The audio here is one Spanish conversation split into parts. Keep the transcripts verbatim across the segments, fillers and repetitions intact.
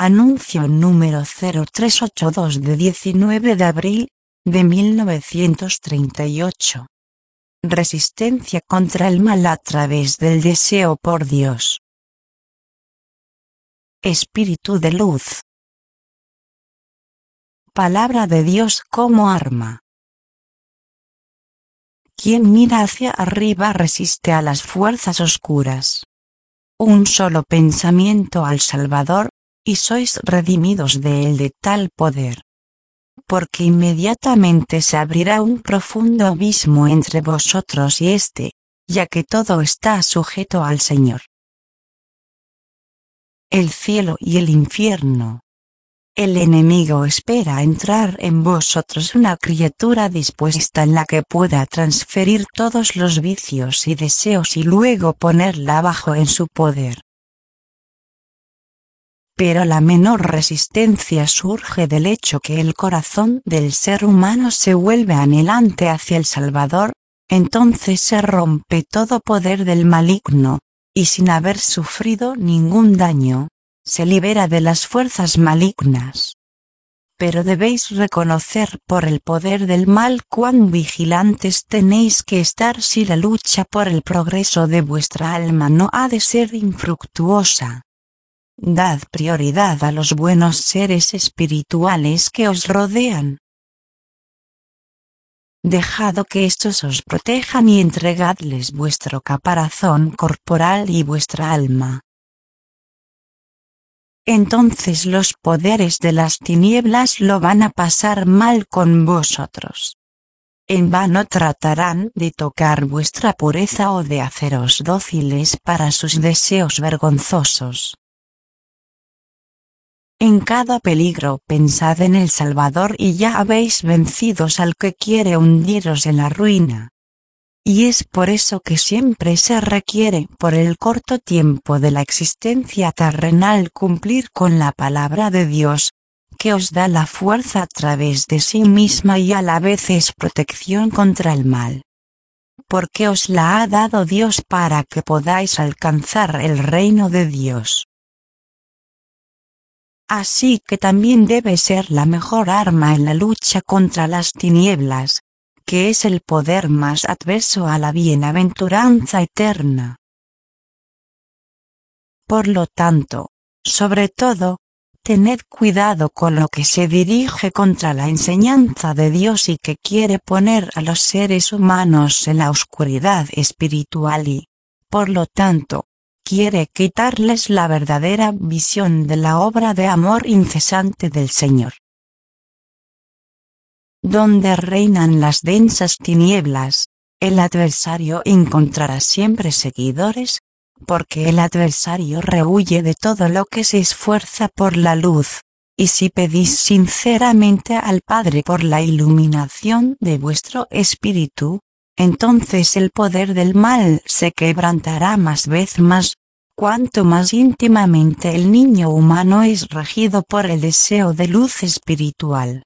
Anuncio número cero tres ocho dos de diecinueve de abril de mil novecientos treinta y ocho. Resistencia contra el mal a través del deseo por Dios. Espíritu de luz. Palabra de Dios como arma. Quien mira hacia arriba resiste a las fuerzas oscuras. Un solo pensamiento al Salvador, y sois redimidos de él de tal poder. Porque inmediatamente se abrirá un profundo abismo entre vosotros y éste, ya que todo está sujeto al Señor. El cielo y el infierno. El enemigo espera entrar en vosotros una criatura dispuesta en la que pueda transferir todos los vicios y deseos y luego ponerla abajo en su poder. Pero la menor resistencia surge del hecho que el corazón del ser humano se vuelve anhelante hacia el Salvador, entonces se rompe todo poder del maligno, y sin haber sufrido ningún daño, se libera de las fuerzas malignas. Pero debéis reconocer por el poder del mal cuán vigilantes tenéis que estar si la lucha por el progreso de vuestra alma no ha de ser infructuosa. Dad prioridad a los buenos seres espirituales que os rodean. Dejad que estos os protejan y entregadles vuestro caparazón corporal y vuestra alma. Entonces los poderes de las tinieblas lo van a pasar mal con vosotros. En vano tratarán de tocar vuestra pureza o de haceros dóciles para sus deseos vergonzosos. En cada peligro pensad en el Salvador y ya habéis vencidos al que quiere hundiros en la ruina. Y es por eso que siempre se requiere por el corto tiempo de la existencia terrenal cumplir con la palabra de Dios, que os da la fuerza a través de sí misma y a la vez es protección contra el mal. Porque os la ha dado Dios para que podáis alcanzar el reino de Dios. Así que también debe ser la mejor arma en la lucha contra las tinieblas, que es el poder más adverso a la bienaventuranza eterna. Por lo tanto, sobre todo, tened cuidado con lo que se dirige contra la enseñanza de Dios y que quiere poner a los seres humanos en la oscuridad espiritual y, por lo tanto, quiere quitarles la verdadera visión de la obra de amor incesante del Señor. Donde reinan las densas tinieblas, el adversario encontrará siempre seguidores, porque el adversario rehuye de todo lo que se esfuerza por la luz, y si pedís sinceramente al Padre por la iluminación de vuestro espíritu, entonces el poder del mal se quebrantará más vez más, cuanto más íntimamente el niño humano es regido por el deseo de luz espiritual.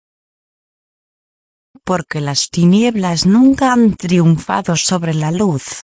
Porque las tinieblas nunca han triunfado sobre la luz.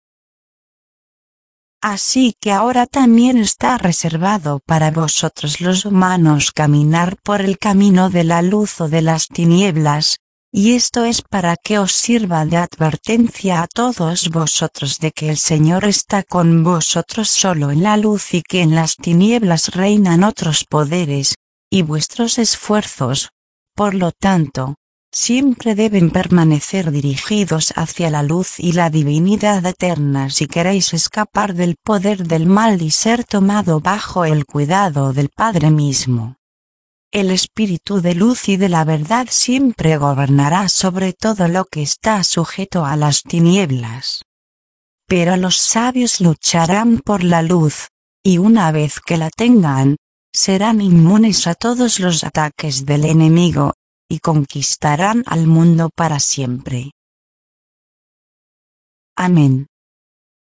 Así que ahora también está reservado para vosotros los humanos caminar por el camino de la luz o de las tinieblas, y esto es para que os sirva de advertencia a todos vosotros de que el Señor está con vosotros solo en la luz y que en las tinieblas reinan otros poderes, y vuestros esfuerzos, por lo tanto, siempre deben permanecer dirigidos hacia la luz y la divinidad eterna si queréis escapar del poder del mal y ser tomado bajo el cuidado del Padre mismo. El espíritu de luz y de la verdad siempre gobernará sobre todo lo que está sujeto a las tinieblas. Pero los sabios lucharán por la luz, y una vez que la tengan, serán inmunes a todos los ataques del enemigo, y conquistarán al mundo para siempre. Amén.